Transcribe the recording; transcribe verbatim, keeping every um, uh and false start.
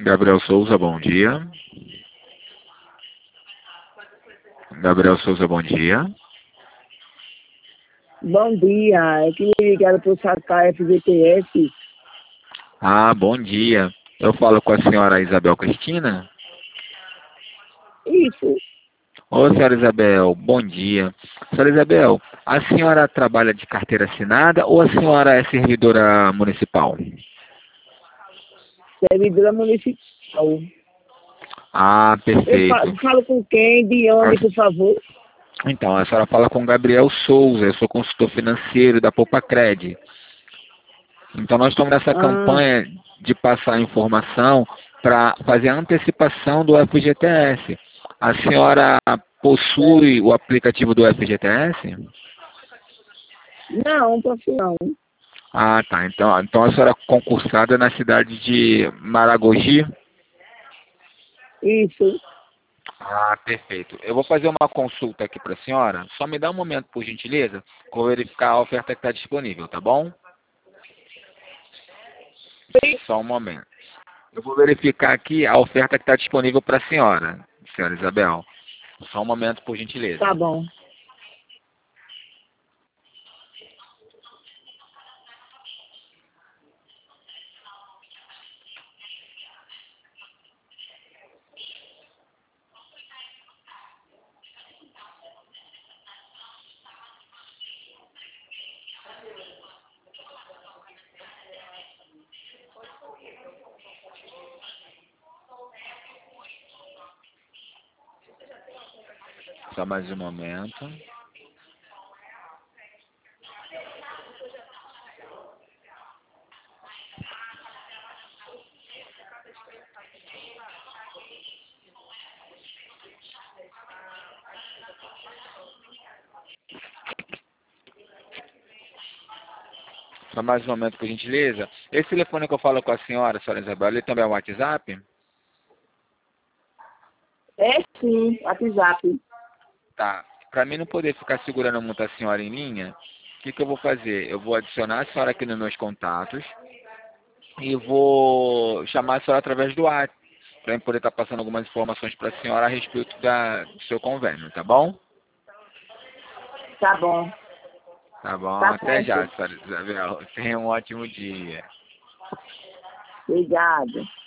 Gabriel Souza, bom dia. Gabriel Souza, bom dia. Bom dia, é que me ligaram para o sacar F G T S. Ah, bom dia. Eu falo com a senhora Isabel Cristina? Isso, Ô, senhora Isabel, bom dia. Senhora Isabel, a senhora trabalha de carteira assinada ou a senhora é servidora municipal? servidora municipal. Ah, Eu fa- perfeito. falo com quem, de onde, por favor? Então, a senhora fala com Gabriel Souza, eu sou consultor financeiro da Poupacred. Então, nós estamos nessa Ah, campanha de passar informação para fazer a antecipação do F G T S. A senhora é. possui o aplicativo do F G T S? Não, posso não. Ah, tá. Então, então a senhora é concursada na cidade de Maragogi? Isso, Ah, perfeito. Eu vou fazer uma consulta aqui para a senhora. Só me dá um momento, por gentileza, que eu vou verificar a oferta que está disponível, tá bom? Só um momento. Eu vou verificar aqui a oferta que está disponível para a senhora, senhora Isabel. Só um momento, por gentileza. tá bom. Só mais um momento. Só mais um momento, por gentileza. Esse telefone que eu falo com a senhora, senhora Isabel, ele também é o WhatsApp? É sim, WhatsApp. Tá. Para mim não poder ficar segurando muito a senhora em linha, o que, que eu vou fazer? Eu vou adicionar a senhora aqui nos meus contatos e vou chamar a senhora através do WhatsApp, para eu poder estar passando algumas informações para a senhora a respeito da, do seu convênio, tá bom? Tá bom, Tá bom, tá até já, certo. senhora Isabel. Tenha um ótimo dia. Obrigado.